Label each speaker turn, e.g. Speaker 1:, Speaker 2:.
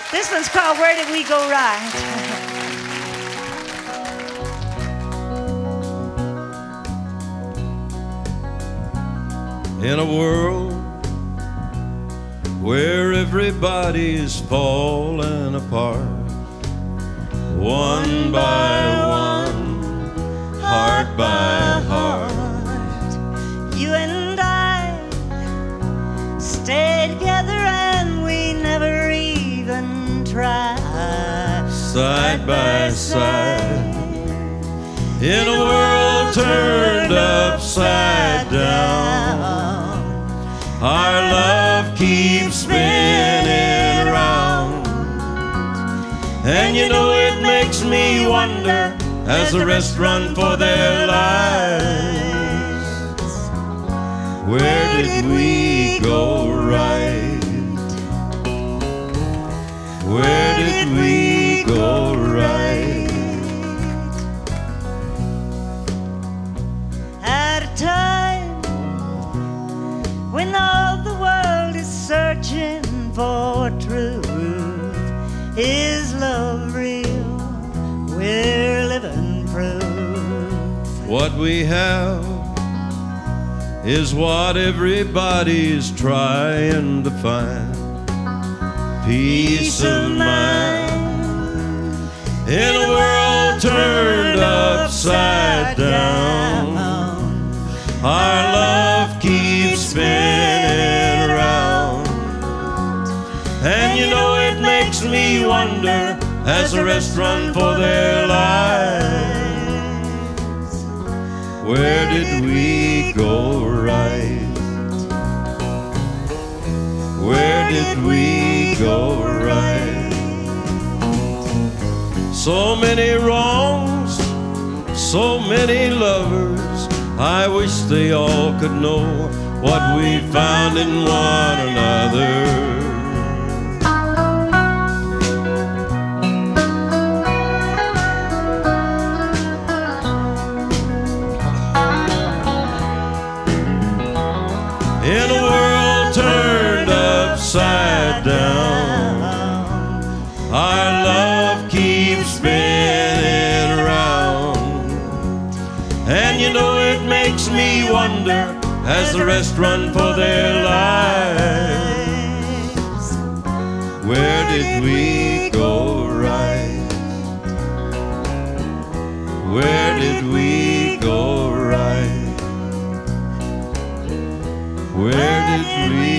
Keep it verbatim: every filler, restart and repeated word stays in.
Speaker 1: This one's called Where Did We Go Right?
Speaker 2: In a world where everybody's falling apart, one by one, heart by heart,
Speaker 1: you and I stayed together and we never even tried.
Speaker 2: side by side, in a world turned upside down, our love keeps spinning around. And you know it makes me wonder, as the rest run for their lives, where did we go right? Where did we go right?
Speaker 1: At a time when all the world is searching for truth, is love real? We're living proof.
Speaker 2: What we have is what everybody's trying to find. Peace of mind in a world turned upside down. Our love keeps spinning around. And you know it makes me wonder, as the rest run for their lives, where did we go right? Where did we go right? So many wrongs, so many lovers, I wish they all could know what we found in one another. In a world turned upside down, our love keeps spinning around. And you know it makes me wonder, as the rest run for their lives, where did we go right? Where did we go right? Where did we